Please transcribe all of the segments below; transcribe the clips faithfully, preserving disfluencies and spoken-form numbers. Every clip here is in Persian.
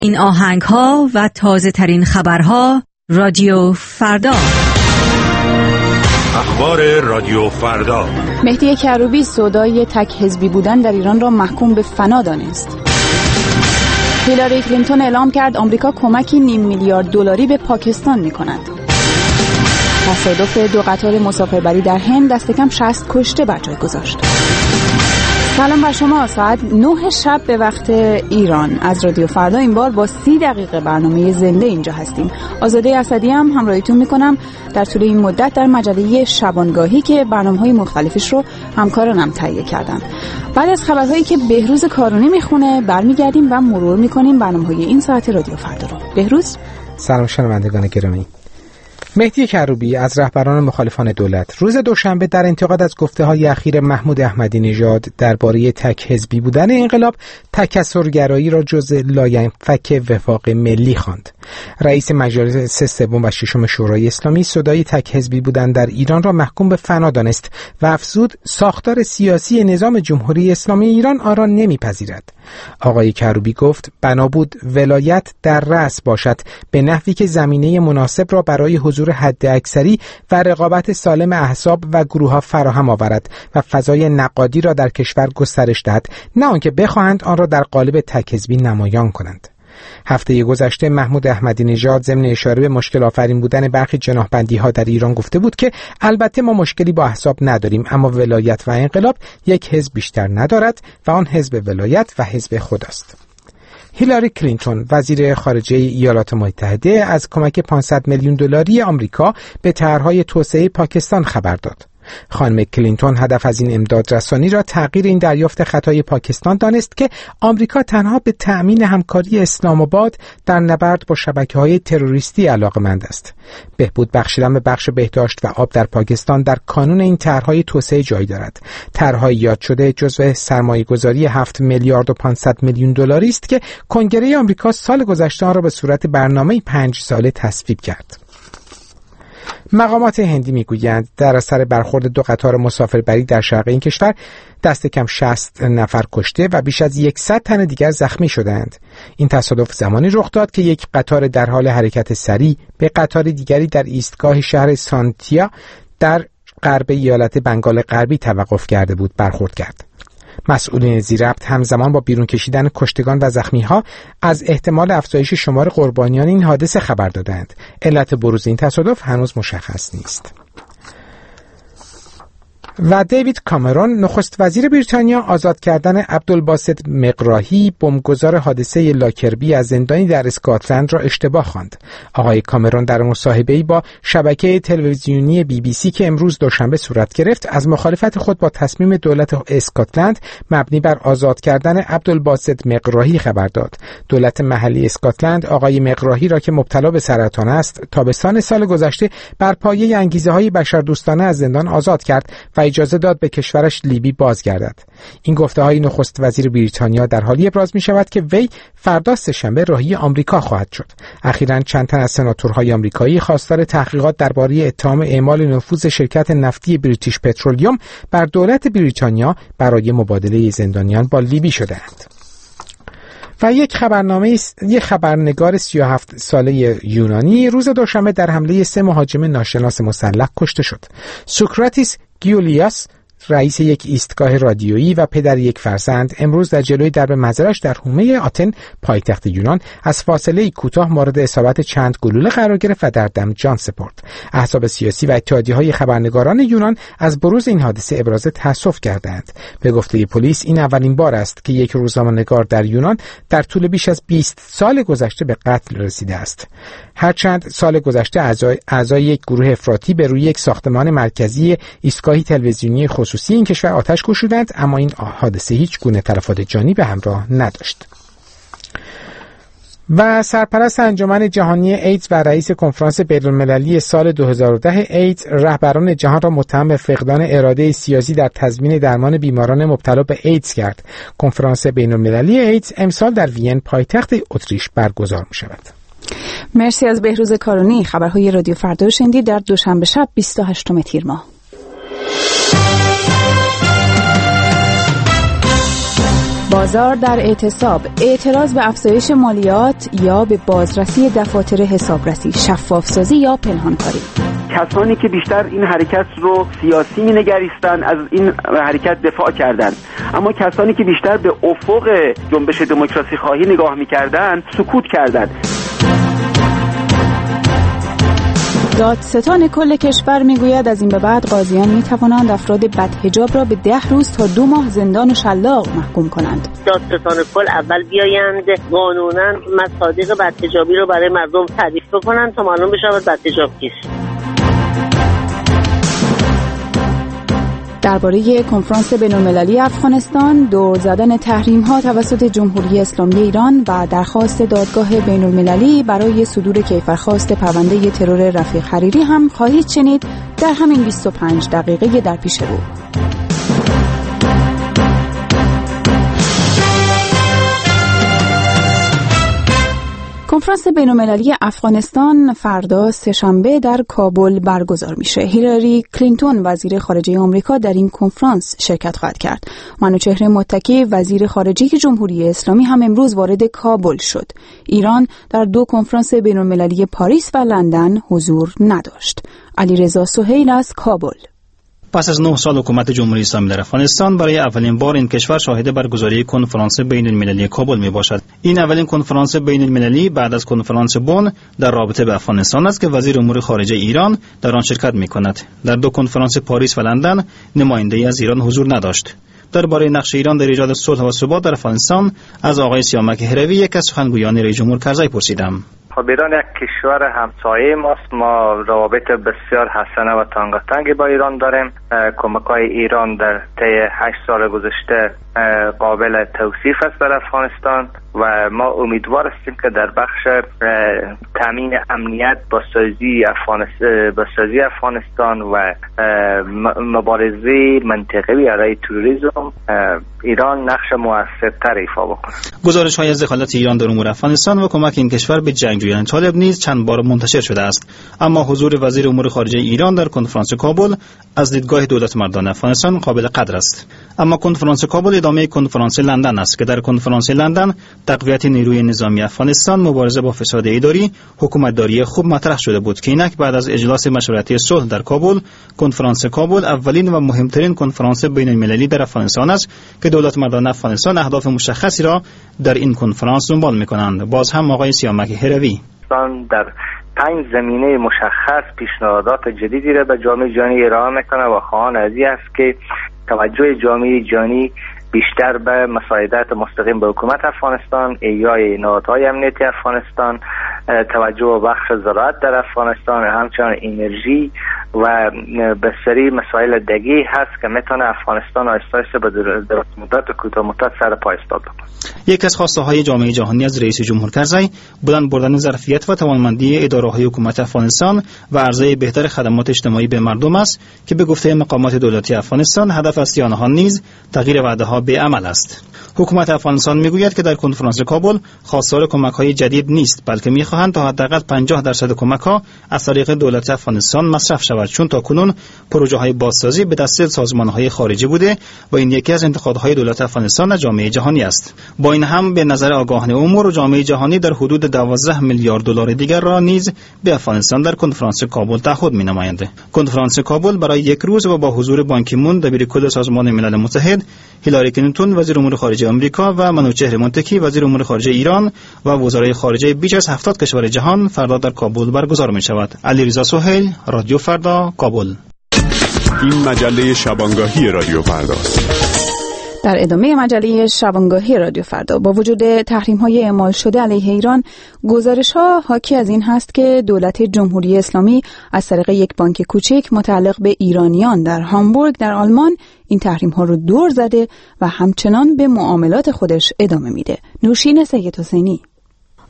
این آهنگ ها و تازه ترین خبرها رادیو فردا. اخبار رادیو فردا. مهدی کروبی سودای تک حزبی بودن در ایران را محکوم به فنا دانست. هیلاری کلینتون اعلام کرد آمریکا کمکی نیم میلیارد دلاری به پاکستان می‌کند. تصادف دو قطار مسافربری در هند دست کم شصت کشته بر جای گذاشت. سلام بر شما. ساعت نه شب به وقت ایران از رادیو فردا این بار با سی دقیقه برنامه زنده اینجا هستیم. آزاده اسدی هم همراهیتون میکنم در طول این مدت در مجله شبانگاهی که برنامه‌های مختلفش رو همکارانم تهیه کردن. بعد از خبرهایی که بهروز کارونی میخونه برمیگردیم و مرور میکنیم برنامه‌های این ساعت رادیو فردا رو. بهروز. سلام شنوندگان گرامی. مهدی کروبی از رهبران مخالفان دولت روز دوشنبه در انتقاد از گفته‌های اخیر محمود احمدی نژاد درباره تک حزبی بودن انقلاب تکثرگرایی را جزء لاینفک وفاق ملی خواند. رئیس مجلس سوم و ششم شورای اسلامی صدای تک حزبی بودن در ایران را محکوم به فنا دانست و افزود ساختار سیاسی نظام جمهوری اسلامی ایران آن را نمیپذیرد. آقای کروبی گفت بنا بود ولایت در رأس باشد به نحوی که زمینه مناسب را برای حضور حداکثری و رقابت سالم احزاب و گروه‌ها فراهم آورد و فضای نقادی را در کشور گسترش دهد، نه آنکه بخواهند آن را در قالب تک حزبی نمایان کنند. هفته گذشته محمود احمدی نژاد ضمن اشاره به مشکل آفرین بودن برخی جناحبندی‌ها در ایران گفته بود که البته ما مشکلی با احزاب نداریم، اما ولایت و انقلاب یک حزب بیشتر ندارد و آن حزب ولایت و حزب خداست. هیلاری کلینتون وزیر خارجه ایالات متحده از کمک پانصد میلیون دلاری آمریکا به طرح‌های توسعه پاکستان خبر داد. خانم کلینتون هدف از این امداد رسانی را تغییر این دریافت خطای پاکستان دانست که آمریکا تنها به تأمین همکاری اسلام آباد در نبرد با شبکه‌های تروریستی علاقه‌مند است. بهبود بخشیدن به بخش بهداشت و آب در پاکستان در کانون این طرح‌های توسعه جای دارد. طرح‌های یاد شده جزو سرمایه‌گذاری هفت میلیارد و پانصد میلیون دلاری است که کنگره آمریکا سال گذشته آن را به صورت برنامه پنج ساله تصویب کرد. مقامات هندی میگویند در اثر برخورد دو قطار مسافربری در شرق این کشور دست کم شصت نفر کشته و بیش از صد تن دیگر زخمی شدند. این تصادف زمانی رخ داد که یک قطار در حال حرکت سریع به قطار دیگری در ایستگاه شهر سانتیا در غرب ایالت بنگال غربی توقف کرده بود برخورد کرد. مسئولین ذی‌ربط همزمان با بیرون کشیدن کشتگان و زخمی‌ها از احتمال افزایش شمار قربانیان این حادثه خبر دادند. علت بروز این تصادف هنوز مشخص نیست. و دیوید کامرون نخست وزیر بریتانیا آزاد کردن عبدالباسط مقراهی بمبگذار حادثه لاکربی از زندانی در اسکاتلند را اشتباه خواند. آقای کامرون در مصاحبه‌ای با شبکه تلویزیونی بی بی سی که امروز دوشنبه صورت گرفت از مخالفت خود با تصمیم دولت اسکاتلند مبنی بر آزاد کردن عبدالباسط مقراهی خبر داد. دولت محلی اسکاتلند آقای مقراهی را که مبتلا به سرطان است تابستان سال گذشته بر پایه انگیزه‌های بشردوستانه از زندان آزاد کرد و اجازه داد به کشورش لیبی بازگردد. این گفته‌های نخست وزیر بریتانیا در حالی ابراز می‌شود که وی فردا سه‌شنبه راهی آمریکا خواهد شد. اخیراً چند تن از سناتورهای آمریکایی خواستار تحقیقات درباره اتهام اعمال نفوذ شرکت نفتی بریتیش پترولیوم بر دولت بریتانیا برای مبادله زندانیان با لیبی شده‌اند. و یک خبرنامه یک خبرنگار سی و هفت ساله یونانی روز دوشنبه در حمله سه مهاجم ناشناس مسلح کشته شد. سوکراتیس گیولیاس رئیس یک ایستگاه رادیویی و پدر یک فرزند امروز در جلوی درب منزلش در حومه آتن پایتخت یونان از فاصله کوتاه مورد اصابت چند گلوله قرار گرفت و در دم جان سپرد. احزاب سیاسی و اتحادیه‌های خبرنگاران یونان از بروز این حادثه ابراز تأسف کردند. به گفته پلیس این اولین بار است که یک روزنامه‌نگار در یونان در طول بیش از بیست سال گذشته به قتل رسیده است. هرچند سال گذشته اعضای, اعضای یک گروه افراطی به روی یک ساختمان مرکزی ایستگاهی تلویزیونی خصوصی این کشور آتش کشیدند، اما این حادثه هیچ گونه تلفات جانی به همراه نداشت. و سرپرست انجمن جهانی ایدز و رئیس کنفرانس بین‌المللی سال دو هزار و ده ایدز رهبران جهان را متهم به فقدان اراده سیاسی در تضمین درمان بیماران مبتلا به ایدز کرد. کنفرانس بین‌المللی ایدز امسال در وین پایتخت اتریش برگزار می‌شود. مرسی از بهروز کارونی. خبرهای رادیو فردا شنیدید در دوشنبه شب بیست و هشتم تیر ماه. بازار در اعتصاب، اعتراض به افزایش مالیات یا به بازرسی دفاتر حسابرسی، شفافسازی یا پنهانکاری. کسانی که بیشتر این حرکت رو سیاسی می‌نگریستند از این حرکت دفاع کردند، اما کسانی که بیشتر به افق جنبش دموکراسی خواهی نگاه می‌کردند سکوت کردند. دادستان کل کشور میگوید از این به بعد قاضیان میتوانند افراد بدحجاب را به ده روز تا دو ماه زندان و شلاق محکوم کنند. دادستان کل اول بیایند قانونا مصادیق بدحجابی رو برای مردم تعریف بکنند تا معلوم بشود بدحجاب کیست. درباره کنفرانس بین‌المللی افغانستان، دور زدن تحریم‌ها توسط جمهوری اسلامی ایران و درخواست دادگاه بین‌المللی برای صدور کیفرخواست پرونده ترور رفیق حریری هم خواهید شنید در همین بیست و پنج دقیقه در پیش رو. کنفرانس بین‌المللی افغانستان فردا سه‌شنبه در کابل برگزار میشه. هیلاری کلینتون وزیر خارجه آمریکا در این کنفرانس شرکت خواهد کرد. منوچهر متکی وزیر خارجه جمهوری اسلامی هم امروز وارد کابل شد. ایران در دو کنفرانس بین‌المللی پاریس و لندن حضور نداشت. علیرضا سهیل از کابل. پس از نه سال حکومت جمهوری اسلامی در افغانستان، برای اولین بار این کشور شاهد برگزاری کنفرانس بین المللی کابل می باشد. این اولین کنفرانس بین المللی بعد از کنفرانس بن در رابطه به افغانستان است که وزیر امور خارجه ایران در آن شرکت می کند. در دو کنفرانس پاریس و لندن نماینده‌ای از ایران حضور نداشت. درباره نقش ایران در ایجاد صلح و ثبات در افغانستان از آقای سیامک هروی، یک از سخنگویان رئیس جمهور کرزی، پرسیدم. خب ایران یک کشور همسایه ماست. ما روابط بسیار حسنه و تنگاتنگی با ایران داریم. کمک‌های ایران در طی هشت سال گذشته قابل توصیف است در افغانستان و ما امیدوار هستیم که در بخش تامین امنیت با سازی افغانستان با سازی افغانستان و مبارزه منطقه‌ای علیه تروریسم ایران نقش موثرتر ایفا بکنه. گزارش‌های از دخالت ایران در امور افغانستان و کمک این کشور به جنگجویان طالب نیز چند بار منتشر شده است، اما حضور وزیر امور خارجه ایران در کنفرانس کابل از دیدگاه دولت مردان افغانستان قابل قدر است. اما کنفرانس کابل ادامه کنفرانس لندن است که در کنفرانس لندن تقویت نیروی نظامی افغانستان، مبارزه با فساد اداری، حکومتداری خوب مطرح شده بود که اینک بعد از اجلاس مشورتی صلح در کابل، کنفرانس کابل اولین و مهمترین کنفرانس بین المللی در افغانستان است که دولت مردان افغانستان اهداف مشخصی را در این کنفرانس دنبال می‌کنند. باز هم آقای سیامک هروی در پنج زمینه مشخص پیشنهادات جدیدی را به جامعه جهانی ارائه میکنه و خواهان از این است که توجه جامعه جهانی بیشتر به مساعدت مستقیم به حکومت افغانستان، احیای نهادهای امنیتی افغانستان، توجه به بخش زراعت در افغانستان، همچنین انرژی و بسیاری مسائل دیگه هست که میتونه افغانستان آهسته آهسته به دراز مدت و کوتاه مدت سر پای ایستاد بکنه. یک از خواسته های جامعه جهانی از رئیس جمهور کرزی بلند بردن ظرفیت و توانمندی اداره‌های حکومت افغانستان و عرضه بهتر خدمات اجتماعی به مردم است که به گفته مقامات دولتی افغانستان هدف اصلی آنها نیز تغییر وعده‌ها به عمل است. حکومت افغانستان میگوید که در کنفرانس کابل خواستار کمک‌های جدید نیست، بلکه می‌خواهند تا حداقل پنجاه درصد کمک‌ها از طریق دولت افغانستان مصرف شود، چون تاکنون پروژه‌های بازسازی به دست سازمان‌های خارجی بوده و این یکی از انتقادهای دولت افغانستان از جامعه جهانی است. با این هم به نظر آگاهان امور جامعه جهانی در حدود دوازده میلیارد دلار دیگر را نیز به افغانستان در کنفرانس کابل تعهد می‌نمایند. کنفرانس کابل برای یک روز و با حضور بان کی مون دبیرکل سازمان ملل متحد، هیلاری کلینتون وزیر امور خارجه آمریکا و منوچهر متکی وزیر امور خارجه ایران و وزرای خارجه بیش از هفتاد کشور جهان فردا در کابل برگزار می شود. علیرضا سهیل، رادیو فردا، کابل. این مجله شبانگاهی رادیو فردا. در ادامه مجله شبانگاهی رادیو فردا، با وجود تحریم‌های اعمال شده علیه ایران، گزارش‌ها حاکی از این هست که دولت جمهوری اسلامی از طریق یک بانک کوچک متعلق به ایرانیان در هامبورگ در آلمان این تحریم‌ها رو دور زده و همچنان به معاملات خودش ادامه میده. نوشین سید حسینی.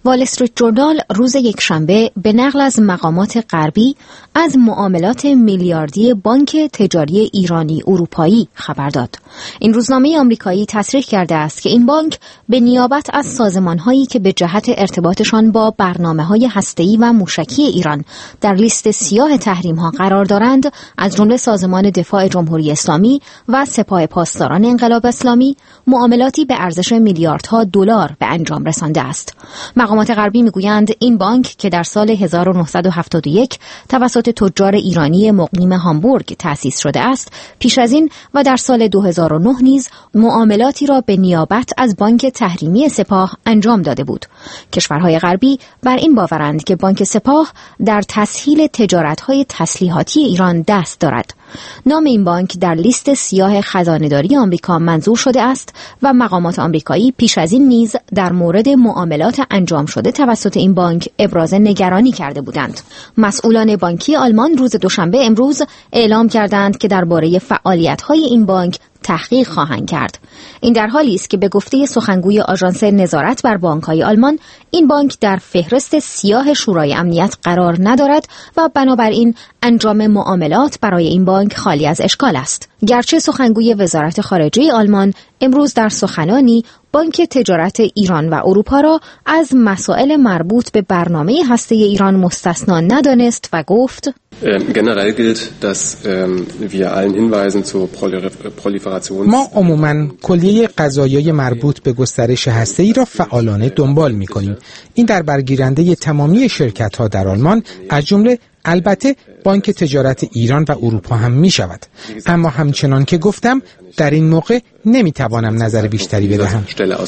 وال استریت جورنال روز یکشنبه به نقل از مقامات غربی از معاملات میلیاردی بانک تجاری ایرانی اروپایی خبر داد. این روزنامه آمریکایی تصریح کرده است که این بانک به نیابت از سازمان‌هایی که به جهت ارتباطشان با برنامه‌های هسته‌ای و موشکی ایران در لیست سیاه تحریم‌ها قرار دارند، از جمله سازمان دفاع جمهوری اسلامی و سپاه پاسداران انقلاب اسلامی، معاملاتی به ارزش میلیاردها دلار به انجام رسانده است. مقامات غربی میگویند این بانک که در سال هزار و نهصد و هفتاد و یک توسط تجار ایرانی مقیم هامبورگ تأسیس شده است، پیش از این و در سال دو هزار و نه نیز معاملاتی را به نیابت از بانک تحریمی سپاه انجام داده بود. کشورهای غربی بر این باورند که بانک سپاه در تسهیل تجارت‌های تسلیحاتی ایران دست دارد. نام این بانک در لیست سیاه خزانه‌داری آمریکا منظور شده است و مقامات آمریکایی پیش از این نیز در مورد معاملات انجام شده توسط این بانک ابراز نگرانی کرده بودند. مسئولان بانکی آلمان روز دوشنبه امروز اعلام کردند که درباره فعالیت‌های این بانک تحقیق خواهند کرد. این در حالی است که به گفته سخنگوی آژانس نظارت بر بانک‌های آلمان، این بانک در فهرست سیاه شورای امنیت قرار ندارد و بنابراین انجام معاملات برای این بانک خالی از اشکال است. گرچه سخنگوی وزارت خارجه آلمان امروز در سخنانی بانک تجارت ایران و اروپا را از مسائل مربوط به برنامه هسته ایران مستثنا ندانست و گفت: Generell gilt, dass wir allen Hinweisen zur Proliferation ما عموماً کلیه قضایای مربوط به گسترش هسته‌ای را فعالانه دنبال می‌کنیم. این در برگیرنده تمامی شرکت‌ها در آلمان از جمله البته بانک تجارت ایران و اروپا هم می شود. اما همچنان که گفتم در این موقع نمی توانم نظر بیشتری بدهم.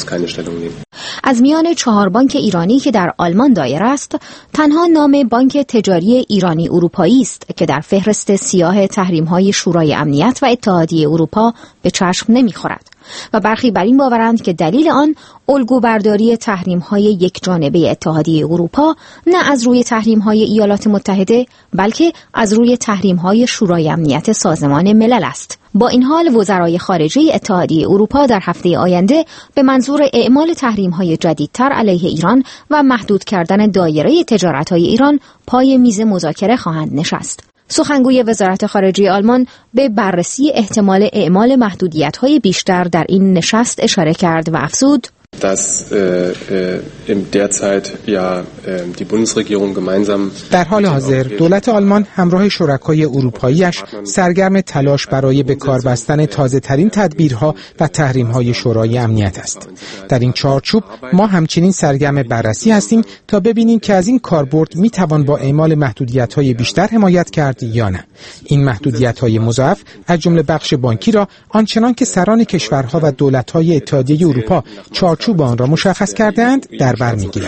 از میان چهار بانک ایرانی که در آلمان دایر است، تنها نام بانک تجاری ایرانی اروپایی است که در فهرست سیاه تحریم‌های شورای امنیت و اتحادیه اروپا به چشم نمی‌خورد و برخی بر این باورند که دلیل آن الگوبرداری تحریم‌های یک جانبه اتحادیه اروپا نه از روی تحریم‌های ایالات متحده بلکه از روی تحریم‌های شورای امنیت سازمان ملل است. با این حال وزرای خارجه اتحادیه اروپا در هفته آینده به منظور اعمال تحریم‌های جدیدتر علیه ایران و محدود کردن دایره تجارت‌های ایران پای میز مذاکره خواهند نشست. سخنگوی وزارت خارجه آلمان به بررسی احتمال اعمال محدودیت‌های بیشتر در این نشست اشاره کرد و افزود: در حال حاضر دولت آلمان همراه شرکای اروپایی‌اش سرگرم تلاش برای به کار بستن تازه‌ترین تدبیرها و تحریم‌های شورای امنیت است. در این چارچوب ما همچنین سرگرم بررسی هستیم تا ببینیم که از این کاربرد می‌توان با اعمال محدودیت‌های بیشتر حمایت کرد یا نه. این محدودیت‌های مضاعف از جمله بخش بانکی را آنچنان که سران کشورها و دولت‌های اتحادیه اروپا چارچوب آن را مشخص کردند در بر می‌گیرد.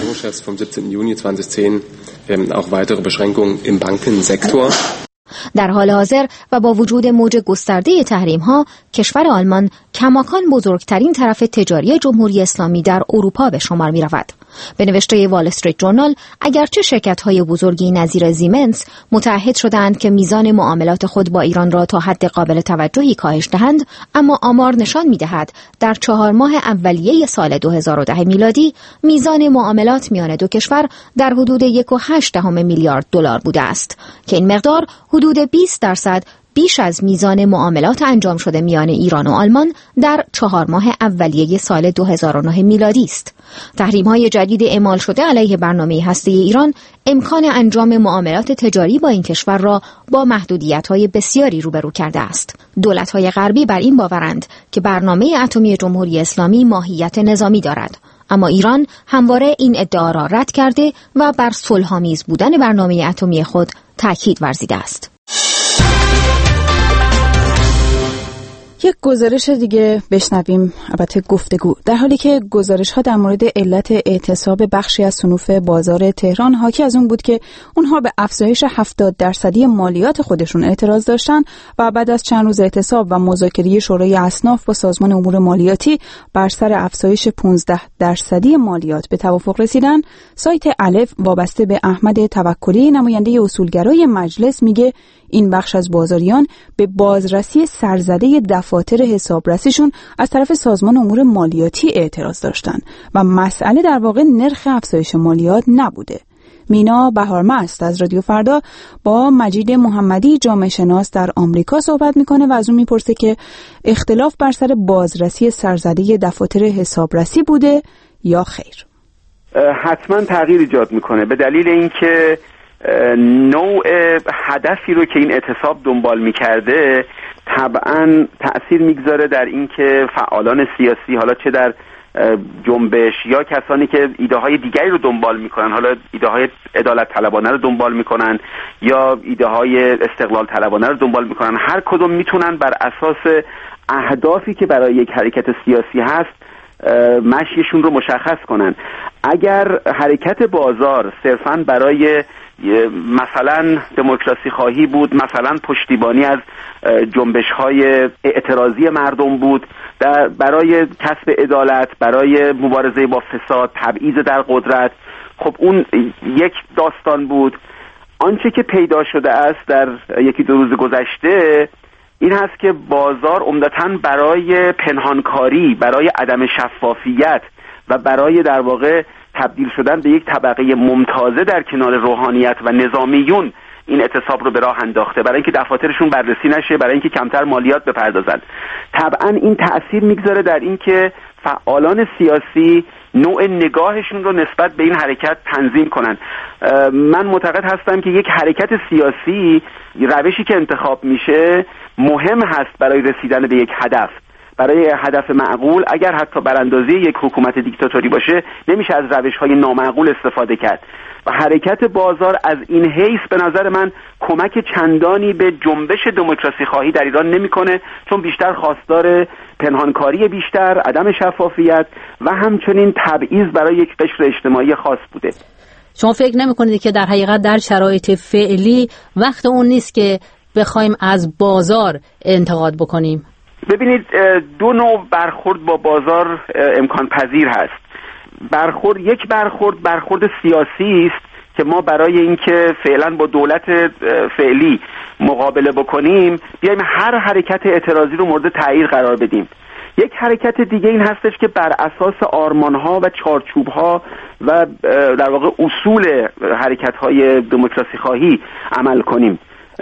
در حال حاضر و با وجود موج گسترده تحریم‌ها، کشور آلمان کماکان بزرگترین طرف تجاری جمهوری اسلامی در اروپا به شمار می‌رود. به نوشته وال استریت جورنال، اگرچه شرکت‌های بزرگی نظیر زیمنس متعهد شدند که میزان معاملات خود با ایران را تا حد قابل توجهی کاهش دهند، اما آمار نشان می‌دهد در چهار ماه اولیه سال دو هزار و ده میلادی میزان معاملات میان دو کشور در حدود یک و هشت دهم میلیارد دلار بوده است که این مقدار حدود بیست درصد بیش از میزان معاملات انجام شده میان ایران و آلمان در چهار ماه اولیه سال دو هزار و نه میلادی است. تحریم‌های جدید اعمال شده علیه برنامه هسته‌ای ایران امکان انجام معاملات تجاری با این کشور را با محدودیت‌های بسیاری روبرو کرده است. دولت‌های غربی بر این باورند که برنامه اتمی جمهوری اسلامی ماهیت نظامی دارد، اما ایران همواره این ادعا را رد کرده و بر صلح‌آمیز بودن برنامه اتمی خود تاکید ورزیده است. یک گزارش دیگه بشنویم، البته گفتگو. در حالی که گزارش‌ها در مورد علت اعتصاب بخشی از صنوف بازار تهران حاکی از اون بود که اونها به افزایش هفتاد درصدی مالیات خودشون اعتراض داشتن و بعد از چند روز اعتصاب و مذاکره شورای اصناف با سازمان امور مالیاتی بر سر افزایش پانزده درصدی مالیات به توافق رسیدن، سایت الف وابسته به احمد توکلی نماینده اصولگرای مجلس میگه این بخش از بازاریان به بازرسی سرزده دفع دفاتر حسابرسیشون از طرف سازمان امور مالیاتی اعتراض داشتن و مسئله در واقع نرخ افزایش مالیات نبوده. مینا بهارمست از رادیو فردا با مجید محمدی جامعه شناس در آمریکا صحبت میکنه و از اون میپرسه که اختلاف بر سر بازرسی سرزده دفاتر حسابرسی بوده یا خیر. حتما تغییر ایجاد میکنه به دلیل اینکه نوع هدفی رو که این اعتصاب دنبال میکرده طبعا تأثیر میگذاره در اینکه فعالان سیاسی، حالا چه در جنبش یا کسانی که ایده های دیگری رو دنبال میکنن، حالا ایده های عدالت طلبانه رو دنبال میکنن یا ایده های استقلال طلبانه رو دنبال میکنن، هر کدوم میتونن بر اساس اهدافی که برای یک حرکت سیاسی هست مشیشون رو مشخص کنن. اگر حرکت بازار صرفاً برای مثلا دموکراسی خواهی بود، مثلا پشتیبانی از جنبش های اعتراضی مردم بود، در برای کسب عدالت، برای مبارزه با فساد، تبعیض در قدرت، خب اون یک داستان بود. آنچه که پیدا شده است در یکی دو روز گذشته این هست که بازار عمدتاً برای پنهانکاری، برای عدم شفافیت و برای در واقع تبدیل شدن به یک طبقه ممتازه در کنار روحانیت و نظامیون این اعتصاب رو به راه انداخته، برای اینکه دفاترشون بررسی نشه، برای اینکه کمتر مالیات بپردازن. طبعا این تأثیر میگذاره در اینکه فعالان سیاسی نوع نگاهشون رو نسبت به این حرکت تنظیم کنن. من معتقد هستم که یک حرکت سیاسی روشی که انتخاب میشه مهم هست برای رسیدن به یک هدف، برای هدف معقول. اگر حتی براندازی یک حکومت دیکتاتوری باشه نمیشه از روش‌های نامعقول استفاده کرد و حرکت بازار از این حیث به نظر من کمک چندانی به جنبش دموکراسی خواهی در ایران نمیکنه، چون بیشتر خواستار پنهانکاری بیشتر، عدم شفافیت و همچنین تبعیض برای یک قشر اجتماعی خاص بوده. شما فکر نمی‌کنید که در حقیقت در شرایط فعلی وقت اون نیست که بخوایم از بازار انتقاد بکنیم؟ ببینید، دو نوع برخورد با بازار امکان پذیر هست. برخورد یک برخورد برخورد سیاسی است که ما برای اینکه فعلا با دولت فعلی مقابله بکنیم بیایم هر حرکت اعتراضی رو مورد تغییر قرار بدیم. یک حرکت دیگه این هستش که بر اساس آرمان‌ها و چارچوب‌ها و در واقع اصول حرکت‌های دموکراسی خواهی عمل کنیم.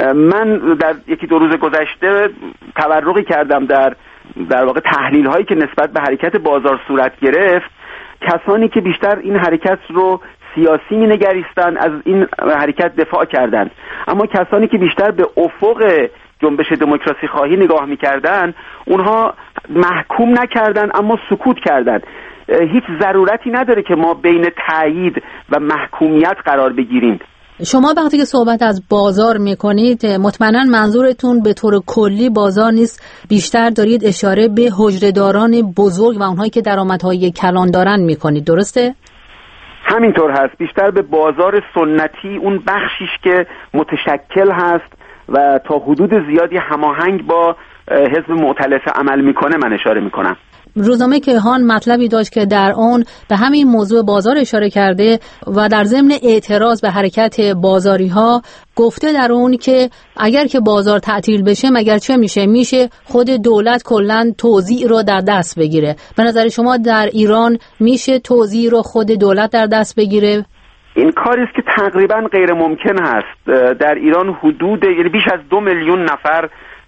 من در یکی دو روز گذشته تورقی کردم در در واقع تحلیل هایی که نسبت به حرکت بازار صورت گرفت. کسانی که بیشتر این حرکت رو سیاسی می نگریستن از این حرکت دفاع کردند، اما کسانی که بیشتر به افق جنبش دموکراسی خواهی نگاه می کردن اونها محکوم نکردن اما سکوت کردن. هیچ ضرورتی نداره که ما بین تایید و محکومیت قرار بگیریم. شما وقتی که صحبت از بازار میکنید مطمئنا منظورتون به طور کلی بازار نیست، بیشتر دارید اشاره به حجره‌داران بزرگ و اونهایی که درآمدهای کلان دارن میکنید، درسته؟ همینطور هست. بیشتر به بازار سنتی، اون بخشیش که متشکل هست و تا حدود زیادی هماهنگ با حزب مؤتلف عمل میکنه من اشاره میکنم. روزنامه کیهان مطلبی داشت که در اون به همین موضوع بازار اشاره کرده و در ضمن اعتراض به حرکت بازاری ها گفته در اون که اگر که بازار تعطیل بشه مگر چه میشه؟ میشه خود دولت کلاً توزیع رو در دست بگیره. به نظر شما در ایران میشه توزیع رو خود دولت در دست بگیره؟ این کاری است که تقریباً غیر ممکن هست. در ایران حدود یعنی بیش از دو میلیون نفر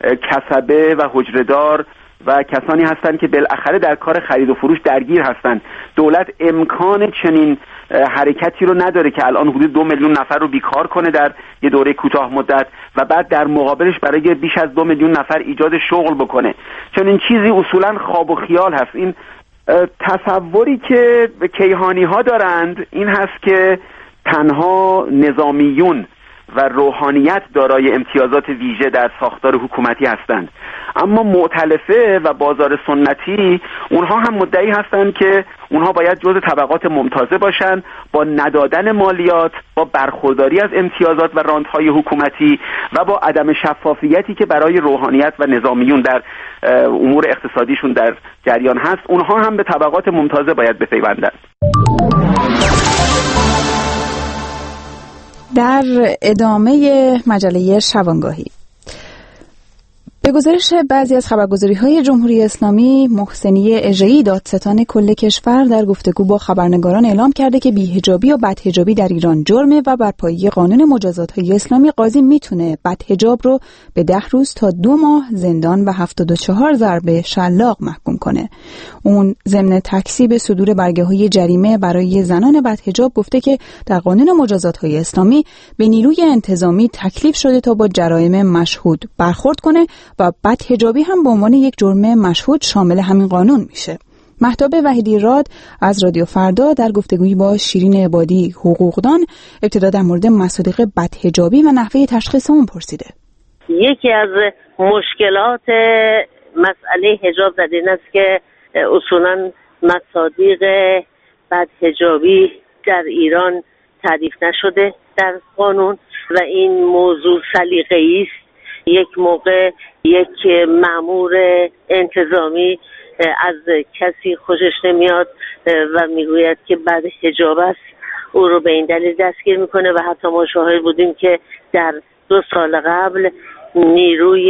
کسبه و حجره‌دار و کسانی هستند که بالاخره در کار خرید و فروش درگیر هستند. دولت امکان چنین حرکتی رو نداره که الان حدود دو میلیون نفر رو بیکار کنه در یه دوره کوتاه مدت و بعد در مقابلش برای بیش از دو میلیون نفر ایجاد شغل بکنه. چنین چیزی اصولا خواب و خیال هست. این تصوری که کیهانی ها دارند این هست که تنها نظامیون و روحانیت دارای امتیازات ویژه در ساختار حکومتی هستند، اما مؤتلفه و بازار سنتی اونها هم مدعی هستند که اونها باید جزء طبقات ممتازه باشند، با ندادن مالیات، با برخورداری از امتیازات و رانت‌های حکومتی و با عدم شفافیتی که برای روحانیت و نظامیون در امور اقتصادیشون در جریان هست، اونها هم به طبقات ممتازه باید بپیوندند. در ادامه مجله شبانگاهی، به گزارش بعضی از خبرگزاری‌های جمهوری اسلامی، محسنی اژه‌ای دادستان کل کشور در گفتگو با خبرنگاران اعلام کرده که بی‌حجابی و بدحجابی در ایران جرمه و بر پایه قانون مجازات‌های اسلامی قاضی میتونه بدحجاب رو به ده روز تا دو ماه زندان و هفتاد و چهار ضربه شلاق محکوم کنه. اون ضمن تکذیب صدور برگه‌های جریمه برای زنان بدحجاب گفته که در قانون مجازات‌های اسلامی به نیروی انتظامی تکلیف شده تا با جرایم مشهود برخورد کنه و بدحجابی هم به عنوان یک جرم مشهود شامل همین قانون میشه. مهتاب وحیدی راد از رادیو فردا در گفتگویی با شیرین عبادی حقوقدان ابتدا در مورد مصادیق بدحجابی و نحوه تشخیص اون پرسیده. یکی از مشکلات مسئله حجاب در این است که اصولاً مصادیق بدحجابی در ایران تعریف نشده در قانون و این موضوع سلیقه‌ای است. یک موقع یک مأمور انتظامی از کسی خوشش نمیاد و میگوید که بعد حجاب است، او رو به این دلیل دستگیر میکنه و حتی ما شاهد بودیم که در دو سال قبل نیروی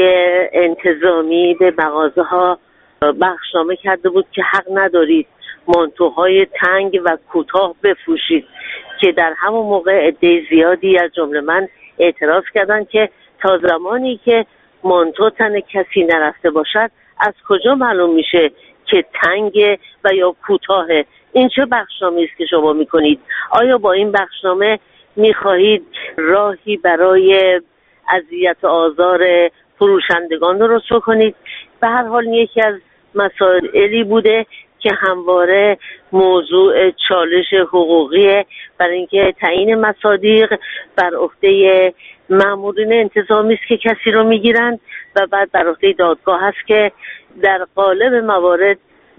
انتظامی به مغازه ها بخشنامه کرده بود که حق ندارید مانتوهای تنگ و کوتاه بپوشید، که در همون موقع عده زیادی از جمله من اعتراض کردن که تا زمانی که مانتو تن کسی نرفته باشد از کجا معلوم میشه که تنگ و یا کوتاهه؟ این چه بخشنامه است که شما میکنید؟ آیا با این بخشنامه میخواهید راهی برای اذیت و آزار فروشندگان درست کنید؟ به هر حال یکی از مسائلی بوده که همواره موضوع چالش حقوقیه، برای اینکه تعیین مصادیق بر عهده مامورین انتظامی است که کسی رو میگیرند و بعد بر عهده دادگاه است که در قالب موارد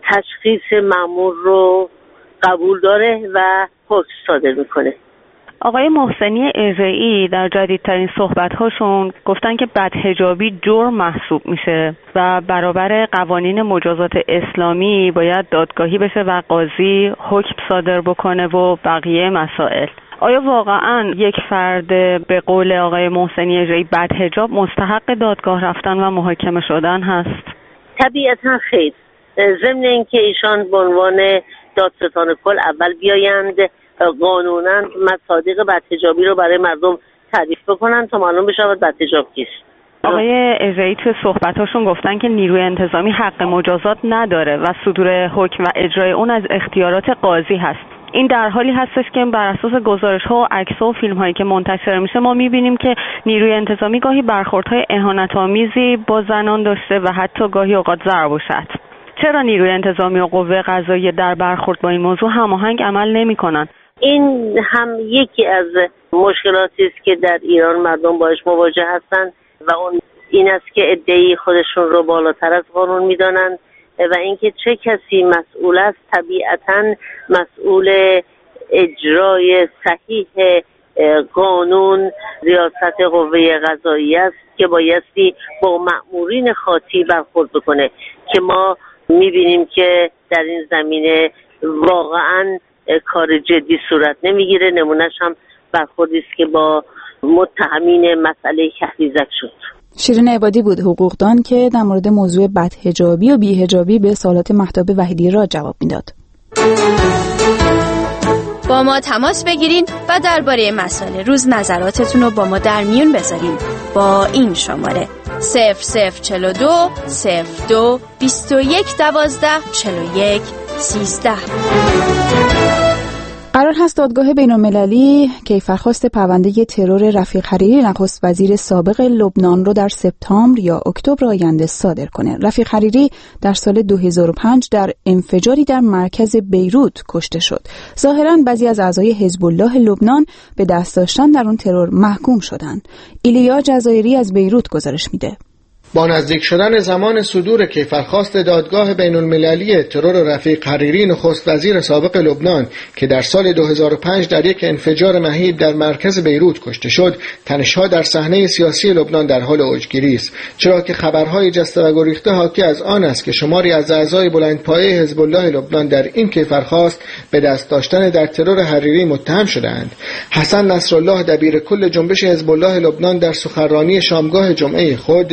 تشخیص مامور رو قبول داره و حکم صادر میکنه. آقای محسنی اژه‌ای در جدیدترین صحبت‌هاشون گفتن که بدحجابی جرم محسوب میشه و برابر قوانین مجازات اسلامی باید دادگاهی بشه و قاضی حکم صادر بکنه و بقیه مسائل. آیا واقعاً یک فرد به قول آقای محسنی اژه‌ای بدحجاب مستحق دادگاه رفتن و محاکمه شدن هست؟ طبیعتاً خیر. ضمن اینکه ایشان به عنوان دادستان کل اول بیایند قانونا مصادیق بدحجابی رو برای مردم تعریف بکنن تا معلوم بشه بدحجاب کیست. آقای اژه‌ای تو صحبتاشون گفتن که نیروی انتظامی حق مجازات نداره و صدور حکم و اجرای اون از اختیارات قاضی هست. این در حالی هستش که بر اساس گزارش‌ها و عکس‌ها و فیلم‌هایی که منتشر میشه ما می‌بینیم که نیروی انتظامی گاهی برخوردهای اهانت‌آمیزی با زنان داشته و حتی گاهی اوقات ضرب و شتم. چرا نیروی انتظامی و قوه قضاییه در برخورد با این موضوع هماهنگ عمل نمی‌کنن؟ این هم یکی از مشکلاتی است که در ایران مردم باهاش مواجه هستند و اون این است که عده‌ای خودشون رو بالاتر از قانون می‌دانند و اینکه چه کسی مسئول است طبیعتاً مسئول اجرای صحیح قانون ریاست قوه قضاییه است که بایستی با مأمورین خاطی برخورد بکنه که ما می‌بینیم که در این زمینه واقعاً کار جدی صورت نمیگیره. نمونهش هم برخوردی است که با متهمین مسئله کهریزک شد. شیرین عبادی بود حقوقدان که در مورد موضوع بدحجابی و بی‌حجابی به سوالات مهتاب وحیدی را جواب میداد. با ما تماس بگیرین و درباره مسائل روز نظراتتون رو با ما در میون بذارین با این شماره صفر صفر چهل و دو صفر دو بیست و یک دوازده چهل و یک سیزده. قرار هست دادگاه بین‌المللی کیفرخواست پرونده ترور رفیق حریری نخست وزیر سابق لبنان رو در سپتامبر یا اکتبر آینده صادر کنه. رفیق حریری در سال دو هزار و پنج در انفجاری در مرکز بیروت کشته شد. ظاهراً بعضی از اعضای حزب الله لبنان به دست داشتن در اون ترور محکوم شدند. ایلیا جزایری از بیروت گزارش میده. با نزدیک شدن زمان صدور کیفرخواست دادگاه بین‌المللی ترور رفیق حریری نخست وزیر سابق لبنان که در سال دو هزار و پنج در یک انفجار مهیب در مرکز بیروت کشته شد، تنش‌ها در صحنه سیاسی لبنان در حال اوجگیری است، چرا که خبرهای جسته و گریخته حاکی از آن است که شماری از اعضای بلندپایه حزب الله لبنان در این کیفرخواست به دست داشتن در ترور حریری متهم شدند. حسن نصرالله دبیر کل جنبش حزب الله لبنان در سخنرانی شامگاه جمعه خود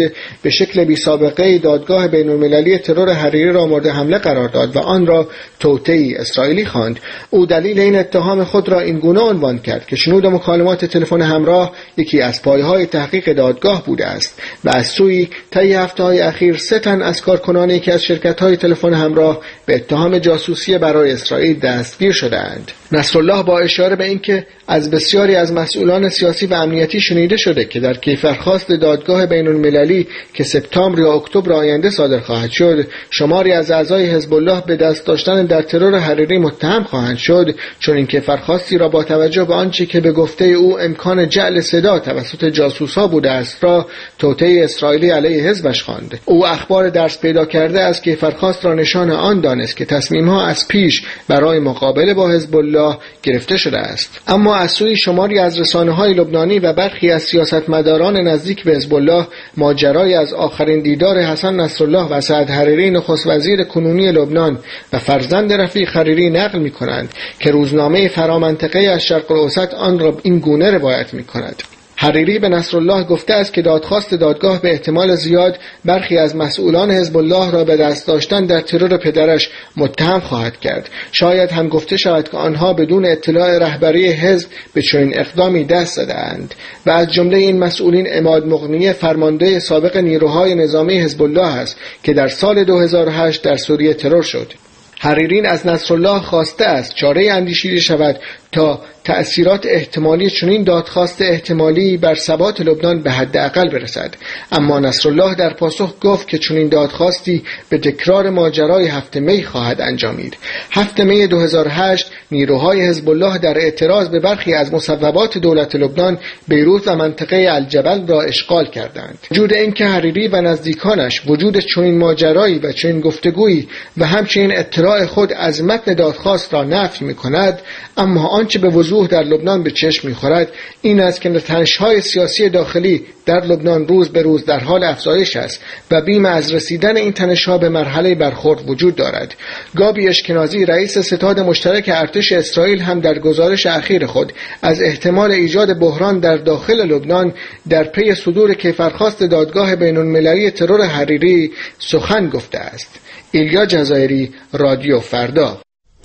به شکل بی سابقه دادگاه بین‌المللی ترور حریری را مورد حمله قرار داد و آن را توطئه‌ای اسرائیلی خواند. او دلیل این اتهام خود را این گونه عنوان کرد که شنود مکالمات تلفن همراه یکی از پایه‌های تحقیق دادگاه بوده است و از سوی طی هفته‌های اخیر سه تن از کارکنان یکی از شرکت‌های تلفن همراه به اتهام جاسوسی برای اسرائیل دستگیر شده‌اند. نصرالله با اشاره به اینکه از بسیاری از مسئولان سیاسی و امنیتی شنیده شده که در کیفرخواست دادگاه بین‌المللی که سپتامبر یا اکتبر آینده صادر خواهد شد، شماری از اعضای حزب الله به دست داشتن در ترور حریری متهم خواهند شد، چون این کیفرخواستی را با توجه به آنچه که به گفته او امکان جعل صدا توسط جاسوس‌ها بوده است را توطئه اسرائیلی علیه حزبش خواند. او اخبار درس پیدا کرده از کیفرخواست را نشان آن دانست که تصمیم‌ها از پیش برای مقابله با حزب الله گرفته شده است. اما از سوی شماری از رسانه‌های لبنانی و برخی از سیاستمداران نزدیک به حزب الله ماجرای از آخرین دیدار حسن نصرالله و سعد حریری نخست وزیر کنونی لبنان و فرزند رفیق حریری نقل می‌کنند که روزنامه فرامنطقه از شرق الاوسط آن را این گونه روایت می‌کند: حریری به نصرالله گفته است که دادخواست دادگاه به احتمال زیاد برخی از مسئولان حزب الله را به دست داشتن در ترور پدرش متهم خواهد کرد. شاید هم گفته شود که آنها بدون اطلاع رهبری حزب به چنین اقدامی دست زدند و از جمله این مسئولین عماد مغنی فرمانده سابق نیروهای نظامی حزب الله است که در سال دو هزار و هشت در سوریه ترور شد. حریری از نصرالله خواسته است چاره اندیشیده شود تا تأثیرات احتمالی چنین دادخواست احتمالی بر ثبات لبنان به حداقل برسد. اما نصرالله در پاسخ گفت که چنین دادخواستی به تکرار ماجرای هفت می خواهد انجامید. هفت می دو هزار و هشت نیروهای حزب الله در اعتراض به برخی از مصوبات دولت لبنان بیروت و منطقه الجبل را اشغال کردند. وجود اینکه حریری و نزدیکانش وجود چنین ماجرایی و چنین گفتگویی و همچنین اطلاع خود از متن دادخواست را نفی می‌کند، اما آنچه به وضوح در لبنان به چشم می‌خورد این است که تنش‌های سیاسی داخلی در لبنان روز به روز در حال افزایش است و بیم از رسیدن این تنش‌ها به مرحله برخورد وجود دارد. گابی اشکنازی رئیس ستاد مشترک ارتش اسرائیل هم در گزارش اخیر خود از احتمال ایجاد بحران در داخل لبنان در پی صدور کیفرخواست دادگاه بین‌المللی ترور حریری سخن گفته است. ایلیا جزایری، رادیو فردا.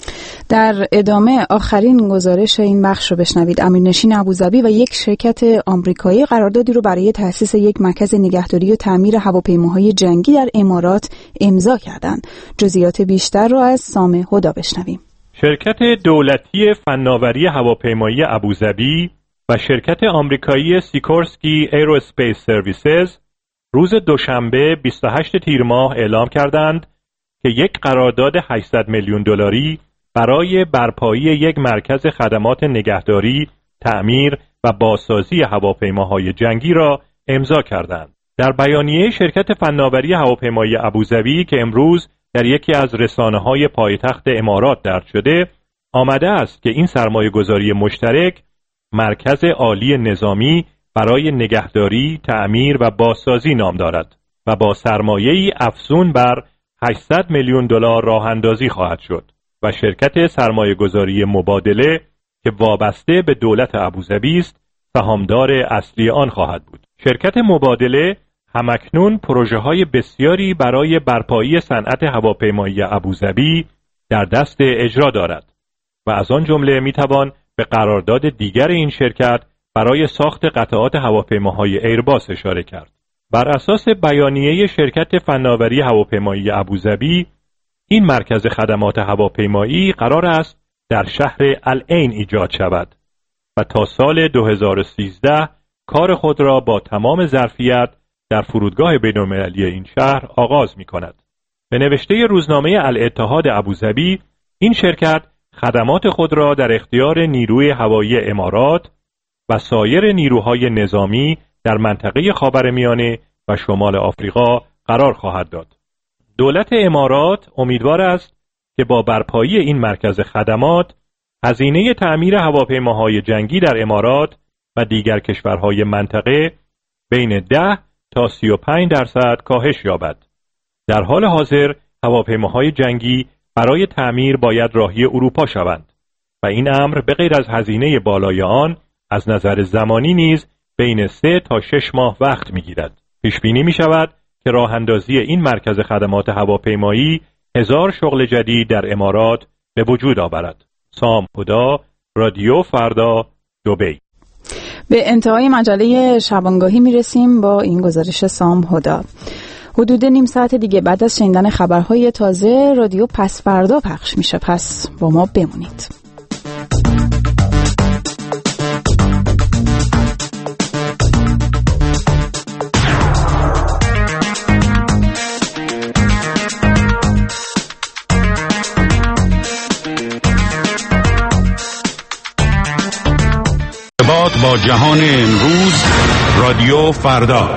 در ادامه آخرین گزارش این بخش رو بشنوید. امیرنشین ابوظبی و یک شرکت آمریکایی قراردادی رو برای تأسیس یک مرکز نگهداری و تعمیر هواپیماهای جنگی در امارات امضا کردند. جزئیات بیشتر رو از سامع هدا بشنویم. شرکت دولتی فناوری هواپیمایی ابوظبی و شرکت آمریکایی سیکورسکی ایرواسپیس سرویسز روز دوشنبه بیست و هشتم تیر ماه اعلام کردند که یک قرارداد هشتصد میلیون دلاری برای برپایی یک مرکز خدمات نگهداری، تعمیر و بازسازی هواپیماهای جنگی را امضا کردند. در بیانیه شرکت فناوری هواپیمایی ابوظبی که امروز در یکی از رسانه‌های پایتخت امارات درج شده، آمده است که این سرمایه‌گذاری مشترک مرکز عالی نظامی برای نگهداری، تعمیر و بازسازی نام دارد و با سرمایه‌ای افزون بر هشتصد میلیون دلار راه اندازی خواهد شد و شرکت سرمایه‌گذاری مبادله که وابسته به دولت ابوظبی است سهامدار اصلی آن خواهد بود. شرکت مبادله همکنون پروژه‌های بسیاری برای برپایی صنعت هواپیمایی ابوظبی در دست اجرا دارد و از آن جمله میتوان به قرارداد دیگر این شرکت برای ساخت قطعات هواپیماهای ایرباس اشاره کرد. بر اساس بیانیه شرکت فناوری هواپیمایی ابوظبی، این مرکز خدمات هواپیمایی قرار است در شهر العین ایجاد شود و تا سال دو هزار و سیزده کار خود را با تمام ظرفیت در فرودگاه بین‌المللی این شهر آغاز می کند. به نوشته روزنامه الاتحاد ابوظبی، این شرکت خدمات خود را در اختیار نیروی هوایی امارات و سایر نیروهای نظامی در منطقه خاورمیانه و شمال آفریقا قرار خواهد داد. دولت امارات امیدوار است که با برپایی این مرکز خدمات هزینه تعمیر هواپیماهای جنگی در امارات و دیگر کشورهای منطقه بین ده تا سی و پنج درصد کاهش یابد. در حال حاضر هواپیماهای جنگی برای تعمیر باید راهی اروپا شوند و این امر به غیر از هزینه بالای آن از نظر زمانی نیز بین سه تا شش ماه وقت می‌گیرد. پیش بینی می‌شود که راه اندازی این مرکز خدمات هواپیمایی هزار شغل جدید در امارات به وجود آورد. سام هدا، رادیو فردا، دبی. به انتهای مجله شبانگاهی میرسیم با این گزارش سام هدا. حدود نیم ساعت دیگه بعد از شنیدن خبرهای تازه رادیو پس فردا پخش میشه، پس با ما بمونید. با جهان امروز، رادیو فردا.